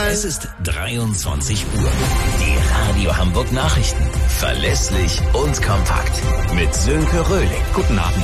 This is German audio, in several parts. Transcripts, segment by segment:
Es ist 23 Uhr. Die Radio Hamburg Nachrichten. Verlässlich und kompakt. Mit Sönke Röhling. Guten Abend.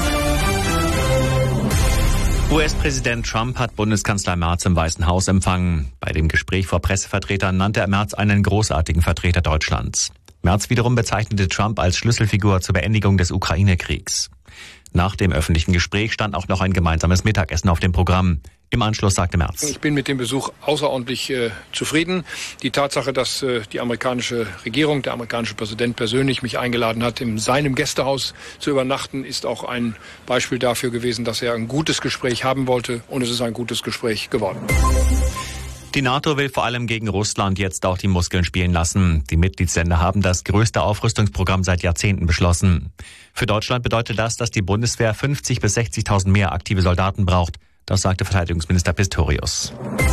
US-Präsident Trump hat Bundeskanzler Merz im Weißen Haus empfangen. Bei dem Gespräch vor Pressevertretern nannte er Merz einen großartigen Vertreter Deutschlands. Merz wiederum bezeichnete Trump als Schlüsselfigur zur Beendigung des Ukraine-Kriegs. Nach dem öffentlichen Gespräch stand auch noch ein gemeinsames Mittagessen auf dem Programm. Im Anschluss sagte Merz: Ich bin mit dem Besuch außerordentlich zufrieden. Die Tatsache, dass die amerikanische Regierung, der amerikanische Präsident persönlich mich eingeladen hat, in seinem Gästehaus zu übernachten, ist auch ein Beispiel dafür gewesen, dass er ein gutes Gespräch haben wollte. Und es ist ein gutes Gespräch geworden. Die NATO will vor allem gegen Russland jetzt auch die Muskeln spielen lassen. Die Mitgliedsländer haben das größte Aufrüstungsprogramm seit Jahrzehnten beschlossen. Für Deutschland bedeutet das, dass die Bundeswehr 50.000 bis 60.000 mehr aktive Soldaten braucht. Das sagte Verteidigungsminister Pistorius.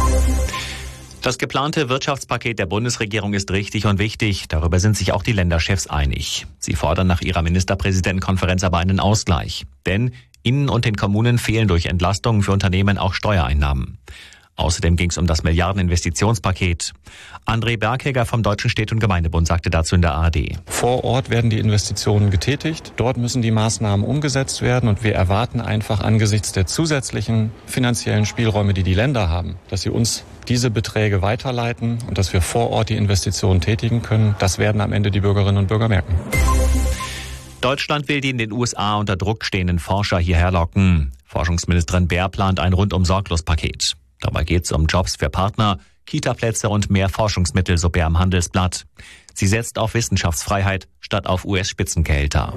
Das geplante Wirtschaftspaket der Bundesregierung ist richtig und wichtig. Darüber sind sich auch die Länderchefs einig. Sie fordern nach ihrer Ministerpräsidentenkonferenz aber einen Ausgleich. Denn ihnen und den Kommunen fehlen durch Entlastungen für Unternehmen auch Steuereinnahmen. Außerdem ging es um das Milliardeninvestitionspaket. André Berghegger vom Deutschen Städte- und Gemeindebund sagte dazu in der ARD: Vor Ort werden die Investitionen getätigt. Dort müssen die Maßnahmen umgesetzt werden. Und wir erwarten einfach angesichts der zusätzlichen finanziellen Spielräume, die die Länder haben, dass sie uns diese Beträge weiterleiten und dass wir vor Ort die Investitionen tätigen können. Das werden am Ende die Bürgerinnen und Bürger merken. Deutschland will die in den USA unter Druck stehenden Forscher hierher locken. Forschungsministerin Baer plant ein rundum-sorglos-Paket. Dabei geht es um Jobs für Partner, Kita-Plätze und mehr Forschungsmittel, so Baer im Handelsblatt. Sie setzt auf Wissenschaftsfreiheit statt auf US-Spitzengehälter.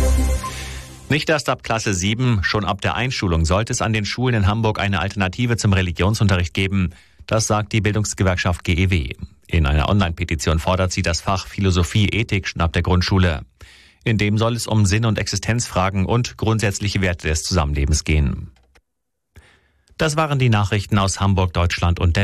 Nicht erst ab Klasse 7, schon ab der Einschulung sollte es an den Schulen in Hamburg eine Alternative zum Religionsunterricht geben. Das sagt die Bildungsgewerkschaft GEW. In einer Online-Petition fordert sie das Fach Philosophie, Ethik schon ab der Grundschule. In dem soll es um Sinn- und Existenzfragen und grundsätzliche Werte des Zusammenlebens gehen. Das waren die Nachrichten aus Hamburg, Deutschland und der